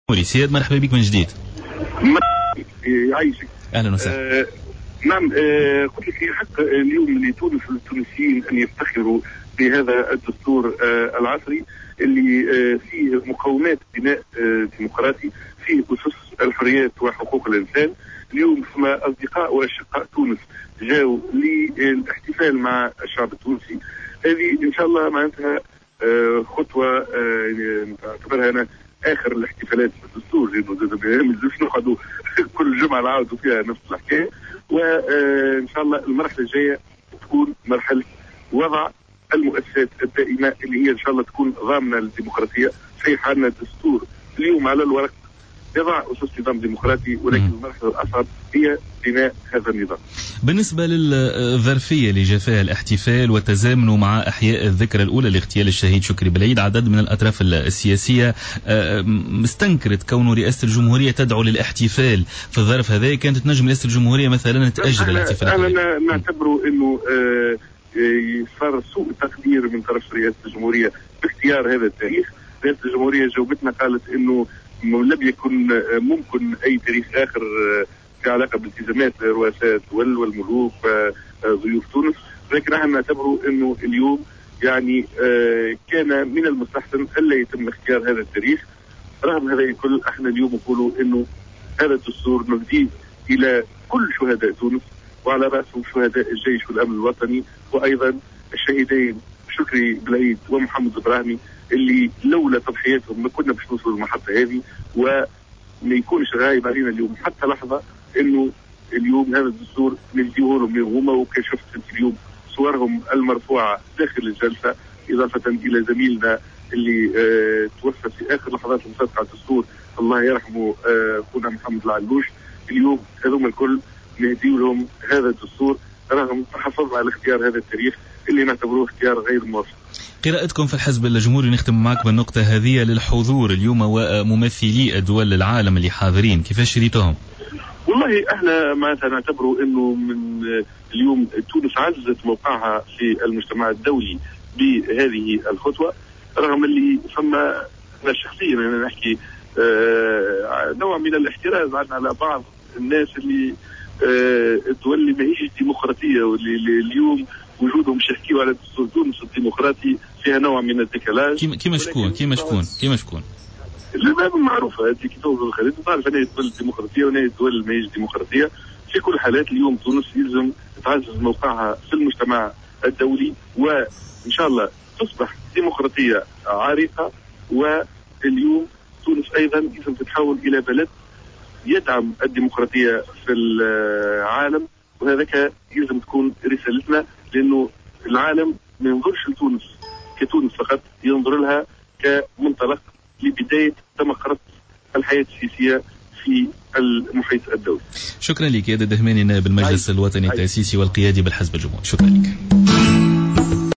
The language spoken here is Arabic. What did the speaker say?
سياد مرحبا بك من جديد. يعيشك. اهلا وسهلا. نعم، قلت لك في حق اليوم لتونس التونسيين ان يفتخروا بهذا الدستور العصري اللي فيه مقومات بناء ديمقراطي، فيه اسس الحريات وحقوق الانسان. اليوم ثم اصدقاء واشقاء تونس جاوا للاحتفال مع الشعب التونسي. هذه ان شاء الله معناتها خطوه نعتبرها انا اخر الاحتفالات بالدستور، لانه ما نزلوش نقعدوا كل جمعه نعاودوا فيها نفس الحكايه. وان شاء الله المرحله الجايه تكون مرحله وضع المؤسسات الدائمه اللي هي ان شاء الله تكون ضامنه للديمقراطيه. صحيح عندنا دستور اليوم على الورق يضع اسس نظام ديمقراطي، ولكن المرحله الاصعب هي بناء هذا النظام. بالنسبه للظرفيه اللي جاء فيها الاحتفال وتزامنه مع احياء الذكرى الاولى لاغتيال الشهيد شكري بالعيد، عدد من الاطراف السياسيه استنكرت كون رئاسه الجمهوريه تدعو للاحتفال في الظرف هذا. كانت تنجم رئاسه الجمهوريه مثلا تاجل الاحتفال. انا نعتبره انه صار سوء تقدير من طرف رئاسه الجمهوريه باختيار هذا التاريخ. رئاسه الجمهوريه جاوبتنا قالت انه لم يكن ممكن اي تاريخ اخر في علاقه بالتزامات رؤساء الدول والملوك وضيوف تونس، لكن احنا نعتبره انه اليوم يعني كان من المستحسن الا يتم اختيار هذا التاريخ. رغم هذا الكل احنا اليوم نقولوا انه هذا الدستور نهديه الى كل شهداء تونس، وعلى راسهم شهداء الجيش والامن الوطني، وايضا الشهيدين شكري بالعيد ومحمد البراهمي اللي لولا تضحياتهم ما كنا باش نوصلوا للمحطه هذه. وما يكونش غايب علينا اليوم حتى لحظه انه اليوم هذا الدستور نديه لهم هما، وكشفت انت اليوم صورهم المرفوعه داخل الجلسه، اضافه الى زميلنا اللي توفى في اخر لحظات المصادقه على الدستور الله يرحمه اخونا محمد العلوش. اليوم هذوما الكل نهديه لهم هذا الدستور رغم تحفظنا على اختيار هذا التاريخ اللي نعتبروه اختيار غير موفق. قراءتكم في الحزب الجمهوري، نختم معك بالنقطة هذه، للحضور اليوم وممثلي الدول العالم اللي حاضرين، كيفاش شريتهم؟ والله احنا معناتها نعتبروا انه من اليوم تونس عززت موقعها في المجتمع الدولي بهذه الخطوة، رغم اللي ثم انا شخصيا انا نحكي نوع من الاحتراز على بعض الناس اللي الدول اللي ما هيش ديمقراطية واللي اليوم وجودهم مش يحكيوا على دستور تونس الديمقراطي فيها نوع من الديكالاج. كيما شكون لا معروفة هذه كتاب الخليج، تعرف أن الدول الديمقراطية وأن الدول اللي ما هيش ديمقراطية. في كل الحالات اليوم تونس يلزم تعزز موقعها في المجتمع الدولي، وإن شاء الله تصبح ديمقراطية عريقة. واليوم تونس أيضا يلزم تتحول إلى بلد يدعم الديمقراطية في العالم، وهذا يلزم تكون رسالتنا، لأنه العالم ما ينظرش لتونس كتونس فقط، ينظر لها كمنطلق لبداية تمخرط الحياة السياسية في المحيط الدولي. شكرا لك يا دهماني، نائب المجلس الوطني التأسيسي والقيادي بالحزب الجمهوري. شكرا لك.